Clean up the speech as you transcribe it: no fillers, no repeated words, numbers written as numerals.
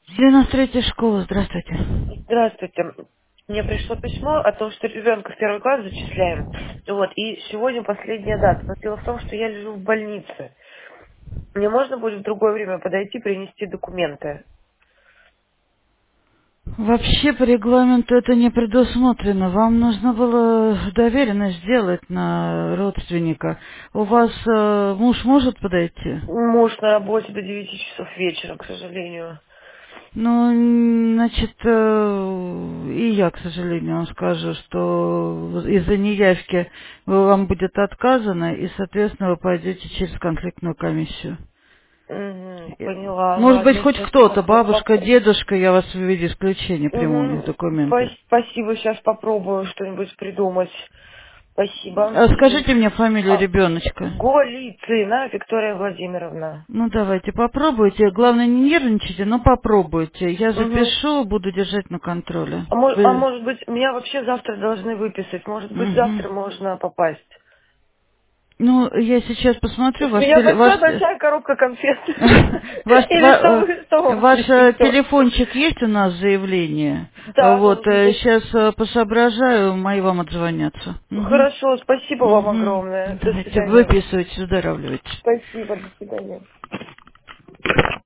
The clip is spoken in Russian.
93-я школа, здравствуйте. Здравствуйте. Мне пришло письмо о том, что ребенка в первый класс зачисляем. Вот, и сегодня последняя дата. Но дело в том, что я лежу в больнице. Мне можно будет в другое время подойти, принести документы? Вообще по регламенту это не предусмотрено. Вам нужно было доверенность сделать на родственника. У вас муж может подойти? Муж на работе до 9 часов вечера, к сожалению. Ну, значит, и я, к сожалению, вам скажу, что из-за неявки вам будет отказано, и, соответственно, вы пойдете через конфликтную комиссию. Угу, поняла. Может быть, Ладно, хоть сейчас кто-то, бабушка, попробую. дедушка, я вас в виде исключения приму у них Угу, документы. спасибо, сейчас попробую что-нибудь придумать. Спасибо. А скажите мне фамилию А, ребеночка. Голицына Виктория Владимировна. Ну, давайте попробуйте. Главное, не нервничайте, но попробуйте. Я Угу. запишу, буду держать на контроле. А может быть, меня вообще завтра должны выписать. Может быть, Мгм. завтра можно попасть. Ну, я сейчас посмотрю У меня ваш, большая коробка конфет. ваш, Или что вам ваш еще? телефончик есть у нас заявление? Да, Вот, там есть. сейчас посоображаю, мои вам отзвонятся. Мгм. Хорошо, спасибо вам Мгм. огромное. До Давайте, свидания. выписывайте, выздоравливайте. Спасибо, до свидания.